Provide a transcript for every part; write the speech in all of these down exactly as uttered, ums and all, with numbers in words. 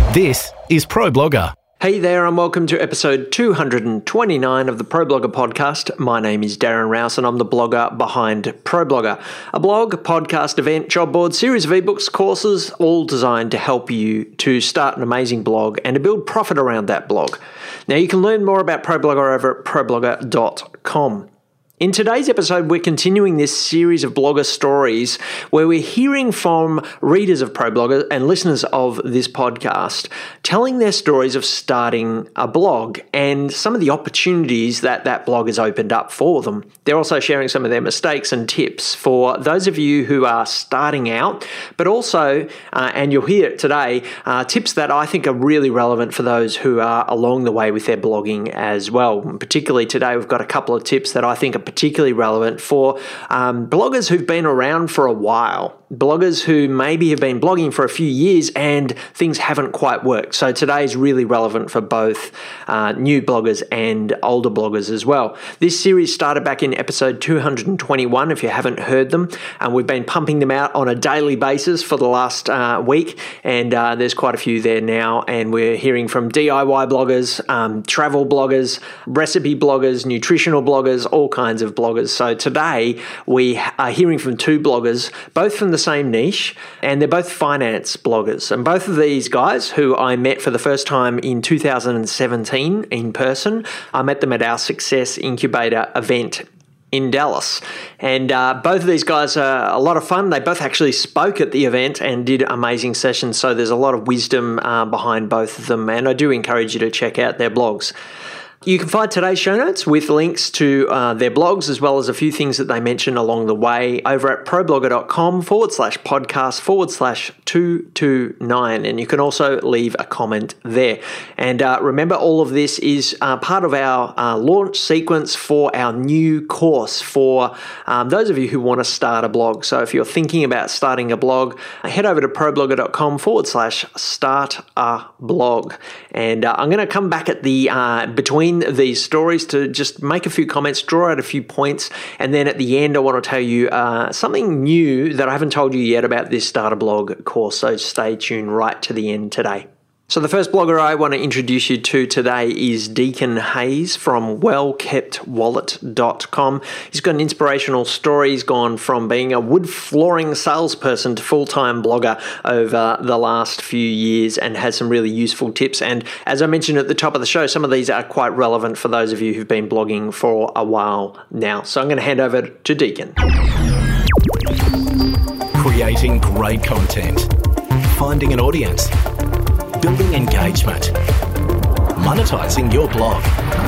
This is ProBlogger. Hey there and welcome to episode two hundred twenty-nine of the ProBlogger podcast. My name is Darren Rouse and I'm the blogger behind ProBlogger, a blog, podcast, event, job board, series of ebooks, courses, all designed to help you to start an amazing blog and to build profit around that blog. Now you can learn more about ProBlogger over at ProBlogger dot com. In today's episode, we're continuing this series of blogger stories where we're hearing from readers of ProBlogger and listeners of this podcast telling their stories of starting a blog and some of the opportunities that that blog has opened up for them. They're also sharing some of their mistakes and tips for those of you who are starting out, but also, uh, and you'll hear it today, uh, tips that I think are really relevant for those who are along the way with their blogging as well. And particularly today, we've got a couple of tips that I think are particularly relevant for um, bloggers who've been around for a while, bloggers who maybe have been blogging for a few years and things haven't quite worked. So today is really relevant for both uh, new bloggers and older bloggers as well. This series started back in episode two hundred twenty-one, if you haven't heard them, and we've been pumping them out on a daily basis for the last uh, week, and uh, there's quite a few there now, and we're hearing from D I Y bloggers, um, travel bloggers, recipe bloggers, nutritional bloggers, all kinds of bloggers. So today we are hearing from two bloggers, both from the same niche, and they're both finance bloggers. And both of these guys, who I met for the first time in two thousand seventeen in person, I met them at our Success Incubator event in Dallas. And uh, both of these guys are a lot of fun. They both actually spoke at the event and did amazing sessions. So there's a lot of wisdom uh, behind both of them. And I do encourage you to check out their blogs. You can find today's show notes with links to uh, their blogs as well as a few things that they mention along the way over at ProBlogger.com forward slash podcast forward slash 229. And you can also leave a comment there. And uh, remember, all of this is uh, part of our uh, launch sequence for our new course for um, those of you who want to start a blog. So if you're thinking about starting a blog, head over to ProBlogger.com forward slash start a blog. And uh, I'm going to come back at the uh, between these stories to just make a few comments, draw out a few points, and then at the end I want to tell you uh, something new that I haven't told you yet about this Start a Blog course, so stay tuned right to the end today. So the first blogger I want to introduce you to today is Deacon Hayes from well kept wallet dot com. He's got an inspirational story. He's gone from being a wood flooring salesperson to full-time blogger over the last few years and has some really useful tips. And as I mentioned at the top of the show, some of these are quite relevant for those of you who've been blogging for a while now. So I'm going to hand over to Deacon. Creating great content. Finding an audience. Building engagement. Monetizing your blog.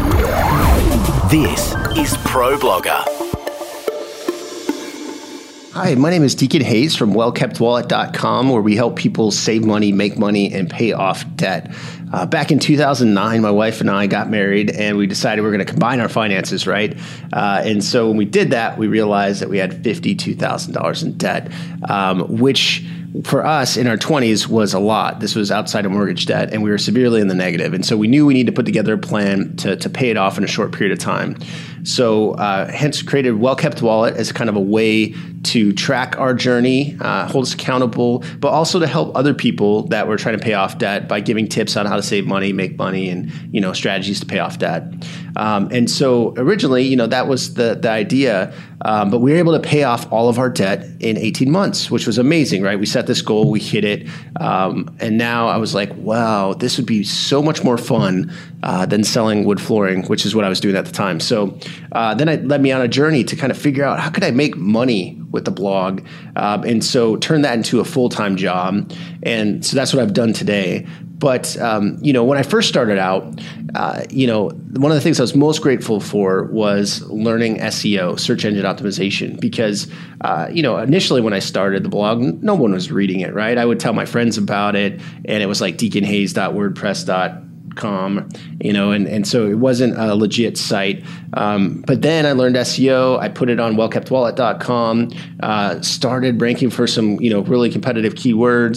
This is ProBlogger. Hi, my name is Deacon Hayes from well kept wallet dot com, where we help people save money, make money, and pay off debt. Uh, back in two thousand nine, my wife and I got married, and we decided we were going to combine our finances, right? Uh, and so when we did that, we realized that we had fifty-two thousand dollars in debt, um, which for us in our twenties was a lot. This was outside of mortgage debt, and we were severely in the negative. And so we knew we needed to put together a plan to, to pay it off in a short period of time. So uh, hence created Well Kept Wallet as kind of a way to track our journey, uh, hold us accountable, but also to help other people that were trying to pay off debt by giving tips on how to save money, make money, and you know strategies to pay off debt. Um, and so originally, you know, that was the the idea, um, but we were able to pay off all of our debt in eighteen months, which was amazing, right? We set this goal, we hit it, um, and now I was like, wow, this would be so much more fun uh, than selling wood flooring, which is what I was doing at the time. So uh, then it led me on a journey to kind of figure out how could I make money with the blog, um, and so turn that into a full-time job. And so that's what I've done today. But, um, you know, when I first started out, uh, you know, one of the things I was most grateful for was learning S E O, search engine optimization, because, uh, you know, initially when I started the blog, no one was reading it, right? I would tell my friends about it, and it was like deacon hayes dot wordpress dot com, you know, and, and so it wasn't a legit site. Um, but then I learned S E O. I put it on well kept wallet dot com, uh, started ranking for some, you know, really competitive keywords.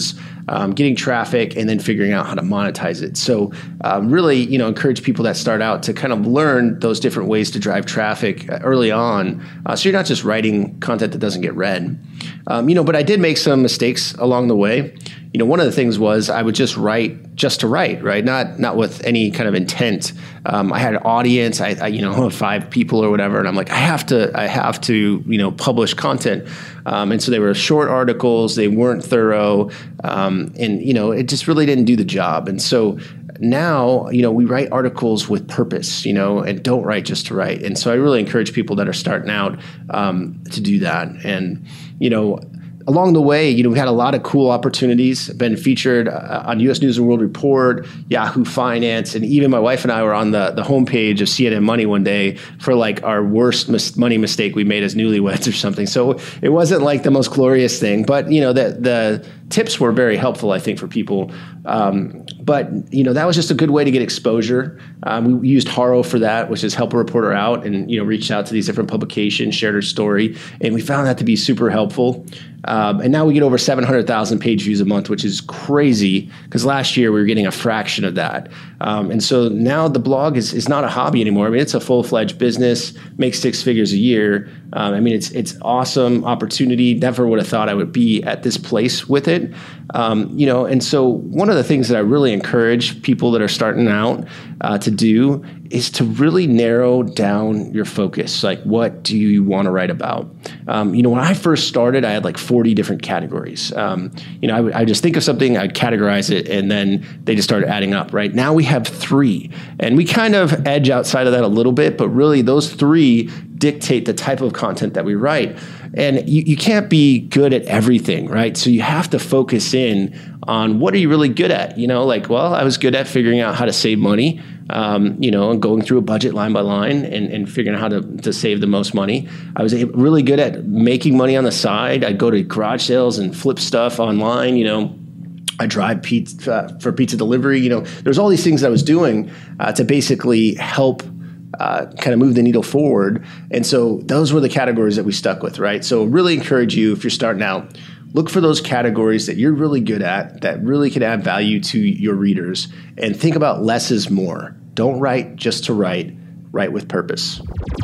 um, getting traffic, and then figuring out how to monetize it. So um, really, you know, encourage people that start out to kind of learn those different ways to drive traffic early on. Uh, so you're not just writing content that doesn't get read. Um, you know, but I did make some mistakes along the way. You know, one of the things was I would just write just to write, right? Not not with any kind of intent. Um, I had an audience, I, I you know, five people or whatever, and I'm like, I have to, I have to, you know, publish content. Um, and so they were short articles, they weren't thorough, um, and you know, it just really didn't do the job. And so now, you know, we write articles with purpose, you know, and don't write just to write. And so I really encourage people that are starting out um, to do that. And you know, along the way, you know, we had a lot of cool opportunities, been featured uh, on U S News and World Report, Yahoo Finance, and even my wife and I were on the, the homepage of C N N Money one day for like our worst mis- money mistake we made as newlyweds or something. So it wasn't like the most glorious thing, but you know, the, the tips were very helpful, I think, for people. Um, but, you know, that was just a good way to get exposure. Um, we used Haro for that, which is help a reporter out, and, you know, reached out to these different publications, shared our story, and we found that to be super helpful. Um, and now we get over seven hundred thousand page views a month, which is crazy because last year we were getting a fraction of that. Um, and so now the blog is, is not a hobby anymore. I mean, it's a full-fledged business, makes six figures a year. Um, I mean, it's it's awesome opportunity. Never would have thought I would be at this place with it. Um, you know, and so one of the things that I really encourage people that are starting out uh, to do is to really narrow down your focus. Like, what do you want to write about? Um, you know, when I first started, I had like forty different categories. Um, you know, I would I just think of something, I'd categorize it, and then they just started adding up, right? Now we have three, and we kind of edge outside of that a little bit, but really those three dictate the type of content that we write. And you, you can't be good at everything, right? So you have to focus in on what are you really good at? You know, like, well, I was good at figuring out how to save money, um, you know, and going through a budget line by line and, and figuring out how to, to save the most money. I was really good at making money on the side. I'd go to garage sales and flip stuff online, you know. I drive pizza uh, for pizza delivery. You know, there's all these things that I was doing uh, to basically help Uh, kind of move the needle forward. And so those were the categories that we stuck with, right? So really encourage you, if you're starting out, look for those categories that you're really good at, that really can add value to your readers, and think about less is more. Don't write just to write, write with purpose.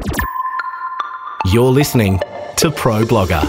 You're listening to Pro Blogger.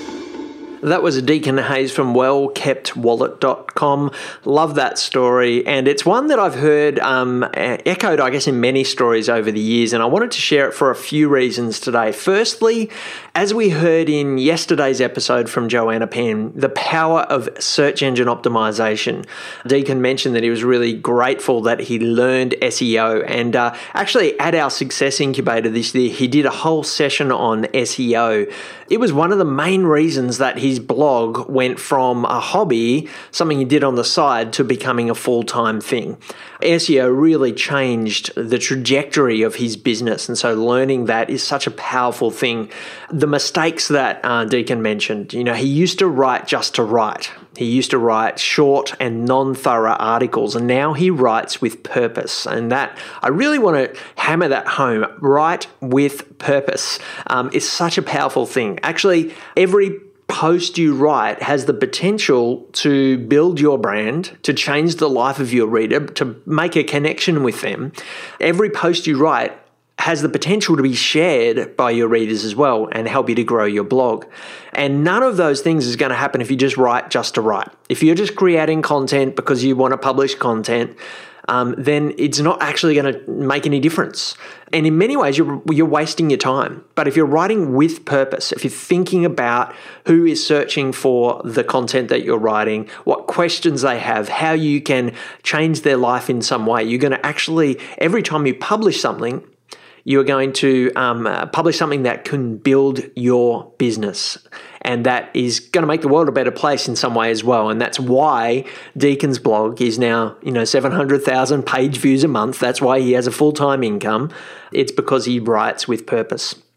That was Deacon Hayes from well kept wallet dot com. Love that story. And it's one that I've heard um, echoed, I guess, in many stories over the years. And I wanted to share it for a few reasons today. Firstly, as we heard in yesterday's episode from Joanna Penn, the power of search engine optimization. Deacon mentioned that he was really grateful that he learned S E O. And uh, actually, at our Success Incubator this year, he did a whole session on S E O. It was one of the main reasons that his blog went from a hobby, something he did on the side, to becoming a full-time thing. S E O really changed the trajectory of his business, and so learning that is such a powerful thing. The mistakes that uh, Deacon mentioned, you know, he used to write just to write. He used to write short and non-thorough articles, and now he writes with purpose. And that, I really want to hammer that home. Write with purpose um, is such a powerful thing. Actually, every post you write has the potential to build your brand, to change the life of your reader, to make a connection with them. Every post you write has the potential to be shared by your readers as well and help you to grow your blog. And none of those things is going to happen if you just write just to write. If you're just creating content because you want to publish content, um, then it's not actually going to make any difference. And in many ways, you're, you're wasting your time. But if you're writing with purpose, if you're thinking about who is searching for the content that you're writing, what questions they have, how you can change their life in some way, you're going to actually, every time you publish something, you're going to um, uh, publish something that can build your business. And that is going to make the world a better place in some way as well. And that's why Deacon's blog is now, you know, seven hundred thousand page views a month. That's why he has a full-time income. It's because he writes with purpose.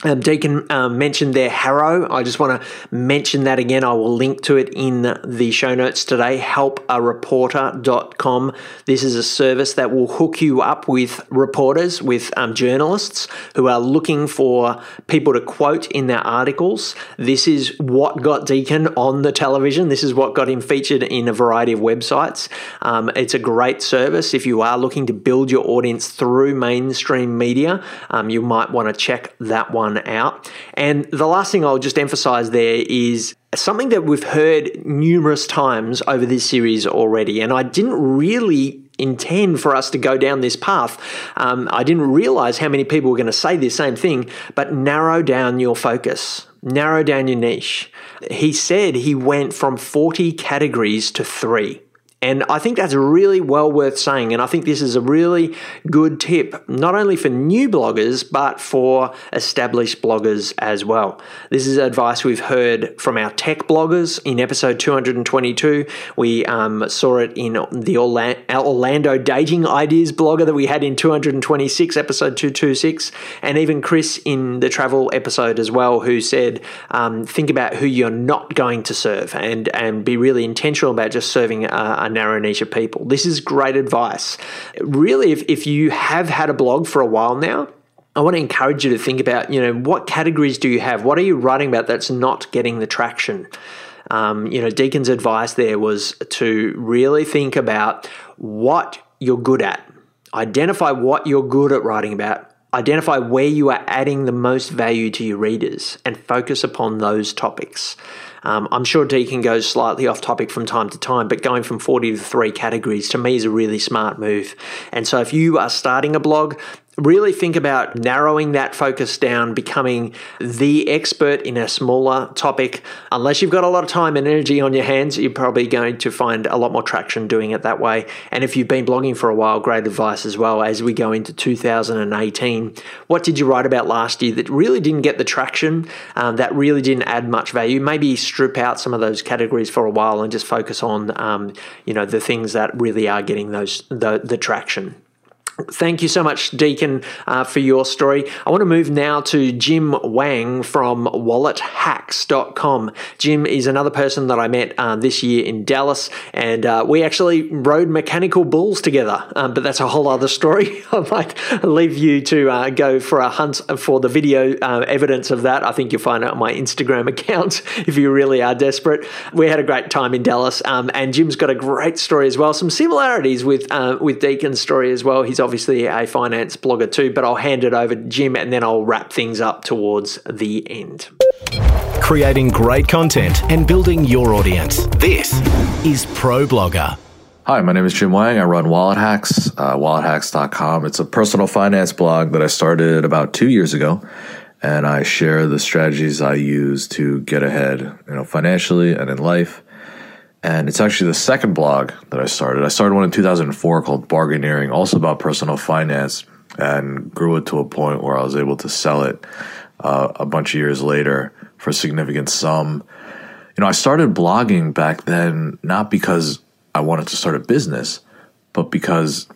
Um, Deacon um, mentioned there Harrow. I just want to mention that again. I will link to it in the show notes today, help a reporter dot com. This is a service that will hook you up with reporters, with um, journalists who are looking for people to quote in their articles. This is what got Deacon on the television. This is what got him featured in a variety of websites. Um, it's a great service. If you are looking to build your audience through mainstream media, um, you might want to check that one out. And the last thing I'll just emphasize there is something that we've heard numerous times over this series already, and I didn't really intend for us to go down this path. Um, I didn't realize how many people were going to say the same thing, but narrow down your focus, narrow down your niche. He said he went from forty categories to three. And I think that's really well worth saying. And I think this is a really good tip, not only for new bloggers, but for established bloggers as well. This is advice we've heard from our tech bloggers in episode two hundred twenty-two. We um, saw it in the Orlando dating ideas blogger that we had in two hundred twenty-six, episode two twenty-six, and even Chris in the travel episode as well, who said, um, think about who you're not going to serve and, and be really intentional about just serving a, a narrow niche of people. This is great advice. Really, if, if you have had a blog for a while now, I want to encourage you to think about, you know, what categories do you have? What are you writing about that's not getting the traction? Um, you know, Deacon's advice there was to really think about what you're good at. Identify what you're good at writing about. Identify where you are adding the most value to your readers and focus upon those topics. Um, I'm sure Deacon goes slightly off topic from time to time, but going from forty to three categories to me is a really smart move. And so if you are starting a blog, really think about narrowing that focus down, becoming the expert in a smaller topic. Unless you've got a lot of time and energy on your hands, you're probably going to find a lot more traction doing it that way. And if you've been blogging for a while, great advice as well as we go into two thousand eighteen. What did you write about last year that really didn't get the traction, um, that really didn't add much value? Maybe strip out some of those categories for a while and just focus on, um, you know, the things that really are getting those the, the traction. Thank you so much, Deacon, uh, for your story. I want to move now to Jim Wang from wallet hacks dot com. Jim is another person that I met uh, this year in Dallas, and uh, we actually rode mechanical bulls together, um, but that's a whole other story. I might leave you to uh, go for a hunt for the video uh, evidence of that. I think you'll find it on my Instagram account if you really are desperate. We had a great time in Dallas, um, and Jim's got a great story as well. Some similarities with, uh, with Deacon's story as well. He's obviously a finance blogger too, but I'll hand it over to Jim and then I'll wrap things up towards the end. Creating great content and building your audience. This is ProBlogger. Hi, my name is Jim Wang. I run Wallet Hacks, uh, wallet hacks dot com. It's a personal finance blog that I started about two years ago, and I share the strategies I use to get ahead, you know, financially and in life. And it's actually the second blog that I started. I started one in two thousand four called Bargaineering, also about personal finance, and grew it to a point where I was able to sell it uh, a bunch of years later for a significant sum. You know, I started blogging back then not because I wanted to start a business, but because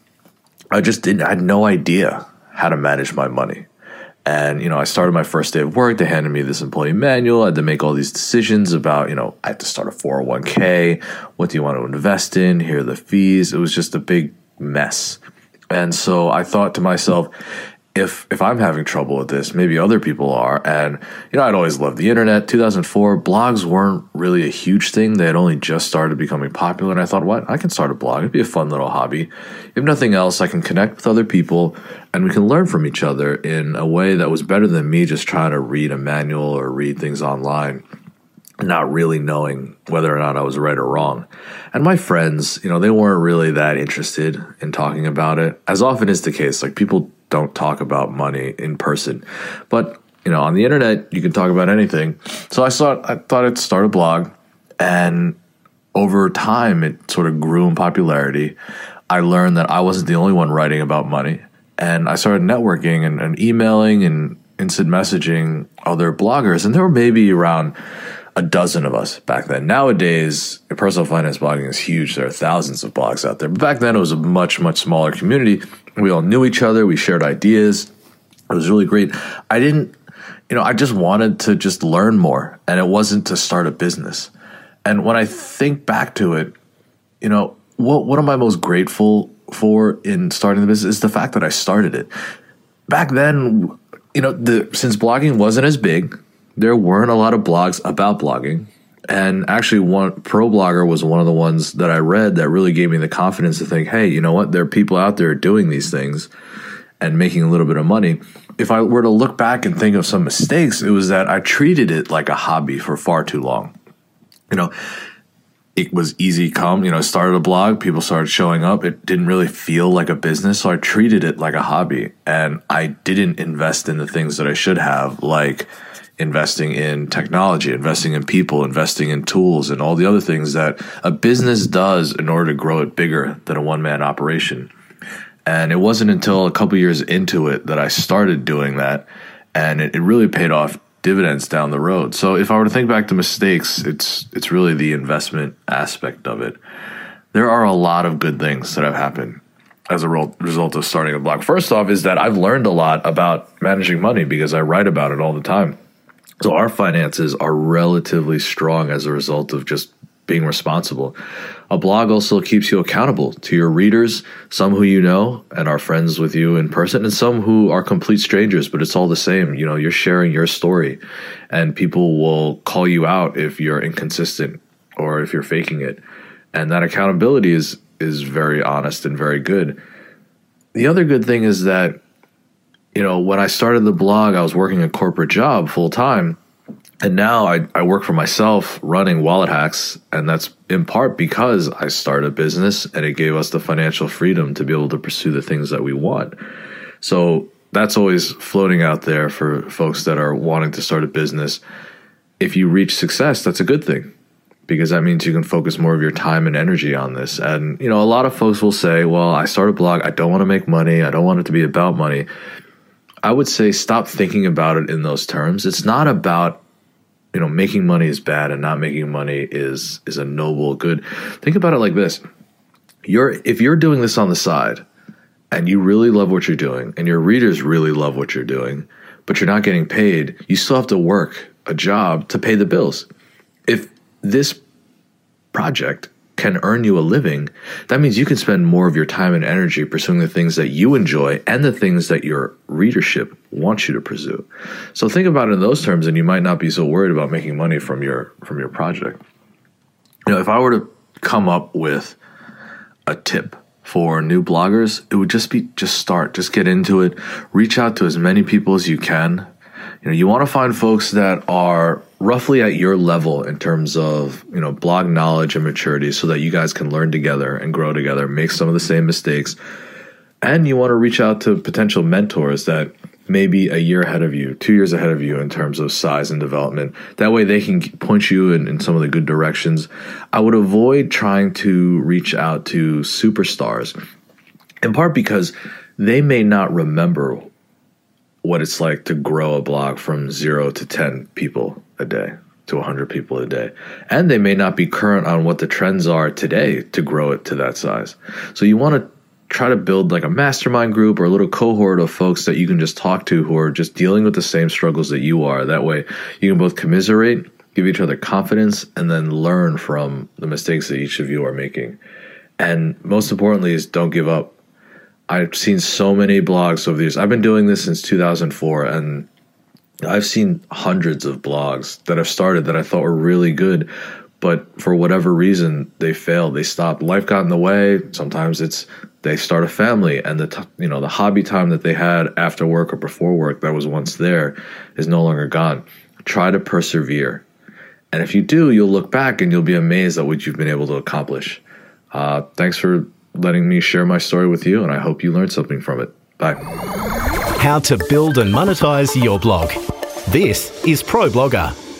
I just didn't, I had no idea how to manage my money. And, you know, I started my first day of work. They handed me this employee manual. I had to make all these decisions about, you know, I had to start a four oh one k. What do you want to invest in? Here are the fees. It was just a big mess. And so I thought to myself, if if I'm having trouble with this, maybe other people are. And, you know, I'd always loved the internet. two thousand four, blogs weren't really a huge thing. They had only just started becoming popular. And I thought, what? I can start a blog. It'd be a fun little hobby. If nothing else, I can connect with other people and we can learn from each other in a way that was better than me just trying to read a manual or read things online, not really knowing whether or not I was right or wrong. And my friends, you know, they weren't really that interested in talking about it, as often is the case. Like, people don't talk about money in person. But, you know, on the internet, you can talk about anything. So I thought, I thought I'd start a blog, and over time, it sort of grew in popularity. I learned that I wasn't the only one writing about money, and I started networking and, and emailing and instant messaging other bloggers, and there were maybe around a dozen of us back then. Nowadays, personal finance blogging is huge. There are thousands of blogs out there. But back then, it was a much, much smaller community. We all knew each other. We shared ideas. It was really great. I didn't you know, I just wanted to just learn more, and it wasn't to start a business. And when I think back to it, you know, what what am I most grateful for in starting the business is the fact that I started it. Back then, you know, the since blogging wasn't as big, there weren't a lot of blogs about blogging. And actually, one ProBlogger was one of the ones that I read that really gave me the confidence to think, hey, you know what? There are people out there doing these things and making a little bit of money. If I were to look back and think of some mistakes, it was that I treated it like a hobby for far too long. You know, it was easy come, you know, I started a blog, people started showing up. It didn't really feel like a business, so I treated it like a hobby. And I didn't invest in the things that I should have, like investing in technology, investing in people, investing in tools, and all the other things that a business does in order to grow it bigger than a one-man operation. And it wasn't until a couple years into it that I started doing that, and it, it really paid off dividends down the road. So if I were to think back to mistakes, it's it's really the investment aspect of it. There are a lot of good things that have happened as a result of starting a blog. First off is that I've learned a lot about managing money because I write about it all the time. So our finances are relatively strong as a result of just being responsible. A blog also keeps you accountable to your readers, some who you know and are friends with you in person, and some who are complete strangers, but it's all the same. You know, you're sharing your story, and people will call you out if you're inconsistent or if you're faking it. And that accountability is is very honest and very good. The other good thing is that, you know, when I started the blog, I was working a corporate job full time. And now I, I work for myself running Wallet Hacks, and that's in part because I started a business and it gave us the financial freedom to be able to pursue the things that we want. So that's always floating out there for folks that are wanting to start a business. If you reach success, that's a good thing, because that means you can focus more of your time and energy on this. And, you know, a lot of folks will say, well, I start a blog, I don't want to make money, I don't want it to be about money. I would say stop thinking about it in those terms. It's not about, you know, making money is bad and not making money is is a noble good. Think about it like this. You're if you're doing this on the side and you really love what you're doing and your readers really love what you're doing, but you're not getting paid, you still have to work a job to pay the bills. If this project can earn you a living, that means you can spend more of your time and energy pursuing the things that you enjoy and the things that your readership wants you to pursue. So think about it in those terms, and you might not be so worried about making money from your from your project. You know, if I were to come up with a tip for new bloggers, it would just be just start, just get into it, reach out to as many people as you can. You know, you want to find folks that are roughly at your level in terms of, you know, blog knowledge and maturity, so that you guys can learn together and grow together, make some of the same mistakes. And you want to reach out to potential mentors that may be a year ahead of you, two years ahead of you in terms of size and development. That way they can point you in, in some of the good directions. I would avoid trying to reach out to superstars, in part because they may not remember what it's like to grow a blog from zero to ten people a day to one hundred people a day. And they may not be current on what the trends are today to grow it to that size. So you want to try to build like a mastermind group or a little cohort of folks that you can just talk to who are just dealing with the same struggles that you are. That way you can both commiserate, give each other confidence, and then learn from the mistakes that each of you are making. And most importantly is don't give up. I've seen so many blogs over the years. I've been doing this since two thousand four, and I've seen hundreds of blogs that I've started that I thought were really good, but for whatever reason, they failed. They stopped. Life got in the way. Sometimes it's they start a family, and the t- you know the hobby time that they had after work or before work that was once there is no longer gone. Try to persevere, and if you do, you'll look back and you'll be amazed at what you've been able to accomplish. Uh, thanks for letting me share my story with you, and I hope you learned something from it. Bye. How to build and monetize your blog. This is ProBlogger.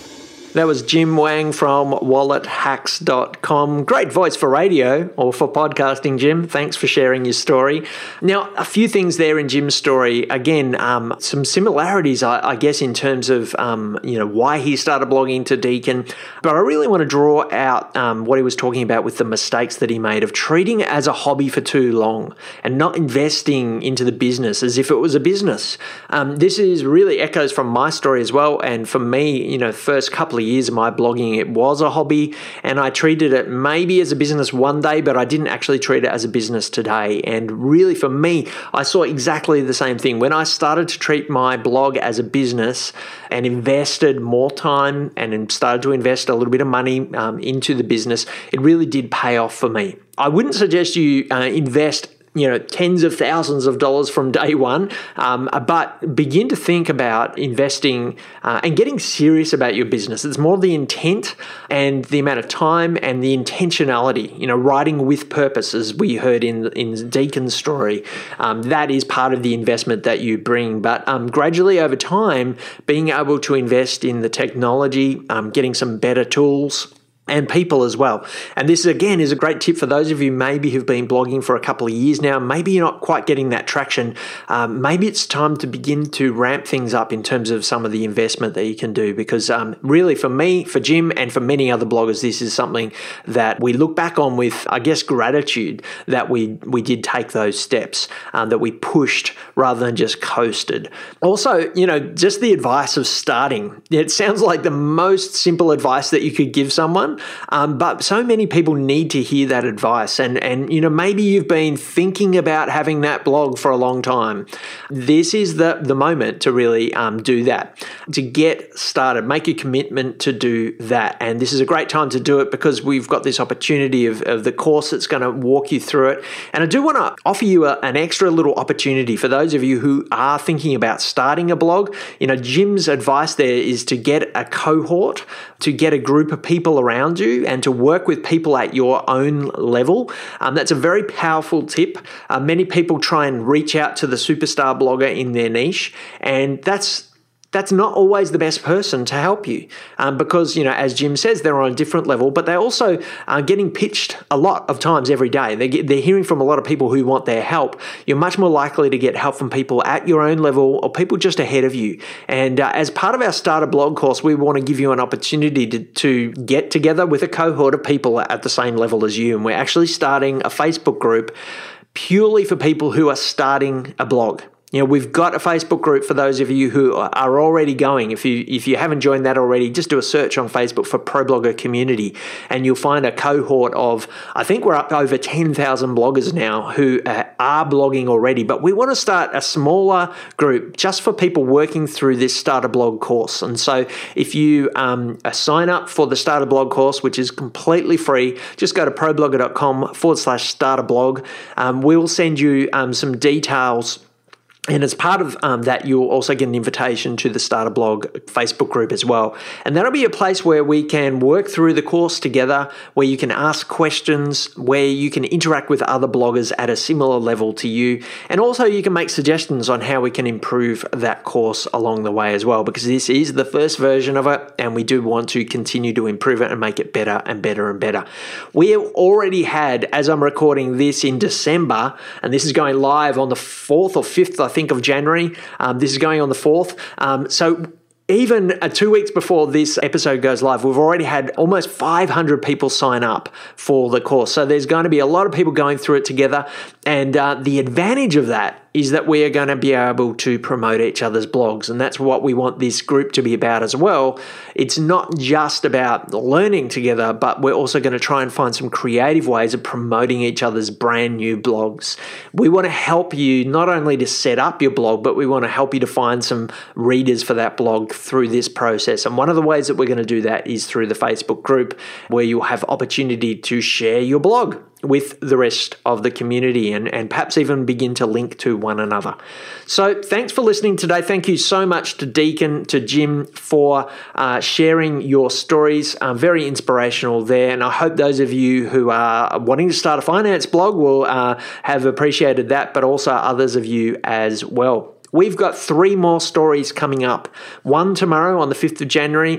That was Jim Wang from wallet hacks dot com. Great voice for radio or for podcasting, Jim. Thanks for sharing your story. Now, a few things there in Jim's story. Again, um, some similarities, I, I guess, in terms of um, you know why he started blogging to Deacon. But I really want to draw out um, what he was talking about with the mistakes that he made of treating it as a hobby for too long and not investing into the business as if it was a business. Um, this is really echoes from my story as well. And for me, you know, first couple of years of my blogging, it was a hobby, and I treated it maybe as a business one day, but I didn't actually treat it as a business today. And really, for me, I saw exactly the same thing. When I started to treat my blog as a business and invested more time and started to invest a little bit of money um, into the business, it really did pay off for me. I wouldn't suggest you uh, invest you know, tens of thousands of dollars from day one, um, but begin to think about investing uh, and getting serious about your business. It's more the intent and the amount of time and the intentionality, you know, writing with purpose, as we heard in, in Deacon's story. Um, that is part of the investment that you bring. But um, gradually over time, being able to invest in the technology, um, getting some better tools, and people as well. And this, again, is a great tip for those of you maybe who've been blogging for a couple of years now. Maybe you're not quite getting that traction. Um, maybe it's time to begin to ramp things up in terms of some of the investment that you can do, because um, really for me, for Jim, and for many other bloggers, this is something that we look back on with, I guess, gratitude that we, we did take those steps, um, that we pushed rather than just coasted. Also, you know, just the advice of starting. It sounds like the most simple advice that you could give someone, Um, but so many people need to hear that advice. And, and, you know, maybe you've been thinking about having that blog for a long time. This is the, the moment to really um, do that, to get started, make a commitment to do that. And this is a great time to do it because we've got this opportunity of, of the course that's going to walk you through it. And I do want to offer you a, an extra little opportunity for those of you who are thinking about starting a blog. You know, Jim's advice there is to get a cohort, to get a group of people around you and to work with people at your own level. Um, that's a very powerful tip. Uh, many people try and reach out to the superstar blogger in their niche, and that's that's not always the best person to help you um, because, you know, as Jim says, they're on a different level, but they're also uh, getting pitched a lot of times every day. They get, they're hearing from a lot of people who want their help. You're much more likely to get help from people at your own level or people just ahead of you. And uh, as part of our Starter Blog course, we want to give you an opportunity to, to get together with a cohort of people at the same level as you. And we're actually starting a Facebook group purely for people who are starting a blog. You know, we've got a Facebook group for those of you who are already going. If you if you haven't joined that already, just do a search on Facebook for ProBlogger Community, and you'll find a cohort of, I think we're up over ten thousand bloggers now who are blogging already. But we want to start a smaller group just for people working through this Starter Blog course. And so if you um, sign up for the Starter Blog course, which is completely free, just go to ProBlogger.com forward slash Starter Blog. Um, we will send you um, some details. And as part of um, that, you'll also get an invitation to the Starter Blog Facebook group as well. And that'll be a place where we can work through the course together, where you can ask questions, where you can interact with other bloggers at a similar level to you. And also you can make suggestions on how we can improve that course along the way as well, because this is the first version of it, and we do want to continue to improve it and make it better and better and better. We have already had, as I'm recording this in December, and this is going live on the fourth or fifth, I think, of January. Um, this is going on the fourth. Um, so even uh, two weeks before this episode goes live, we've already had almost five hundred people sign up for the course. So there's going to be a lot of people going through it together. And uh, the advantage of that is that we are going to be able to promote each other's blogs. And that's what we want this group to be about as well. It's not just about learning together, but we're also going to try and find some creative ways of promoting each other's brand new blogs. We want to help you not only to set up your blog, but we want to help you to find some readers for that blog through this process. And one of the ways that we're going to do that is through the Facebook group, where you'll have opportunity to share your blog with the rest of the community and, and perhaps even begin to link to one another. So thanks for listening today. Thank you so much to Deacon, to Jim for uh, sharing your stories. Uh, very inspirational there. And I hope those of you who are wanting to start a finance blog will uh, have appreciated that, but also others of you as well. We've got three more stories coming up. One tomorrow on the fifth of January,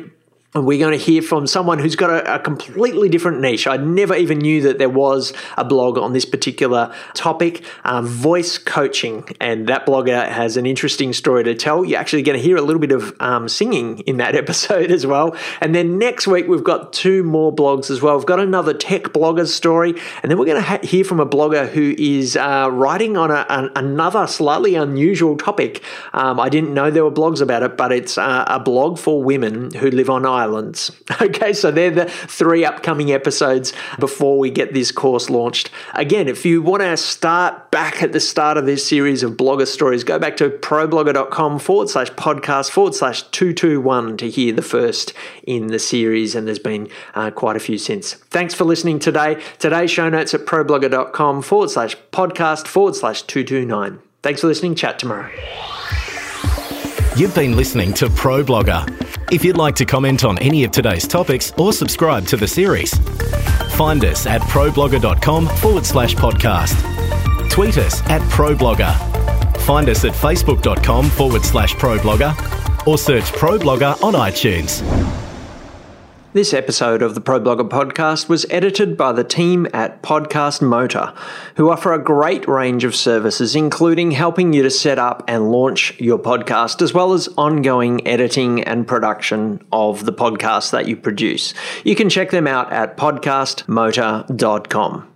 And we're going to hear from someone who's got a, a completely different niche. I never even knew that there was a blog on this particular topic, um, voice coaching. And that blogger has an interesting story to tell. You're actually going to hear a little bit of um, singing in that episode as well. And then next week, we've got two more blogs as well. We've got another tech blogger's story. And then we're going to ha- hear from a blogger who is uh, writing on a, an, another slightly unusual topic. Um, I didn't know there were blogs about it, but it's uh, a blog for women who live on islands. Okay, so they're the three upcoming episodes before we get this course launched. Again, if you want to start back at the start of this series of blogger stories, go back to problogger.com forward slash podcast forward slash 221 to hear the first in the series, and there's been uh, quite a few since. Thanks for listening today. Today's show notes at problogger.com forward slash podcast forward slash 229. Thanks for listening. Chat tomorrow. You've been listening to Pro Blogger. If you'd like to comment on any of today's topics or subscribe to the series, find us at problogger.com forward slash podcast. Tweet us at ProBlogger. Find us at facebook.com forward slash ProBlogger or search ProBlogger on iTunes. This episode of the ProBlogger podcast was edited by the team at Podcast Motor, who offer a great range of services, including helping you to set up and launch your podcast, as well as ongoing editing and production of the podcast that you produce. You can check them out at podcast motor dot com.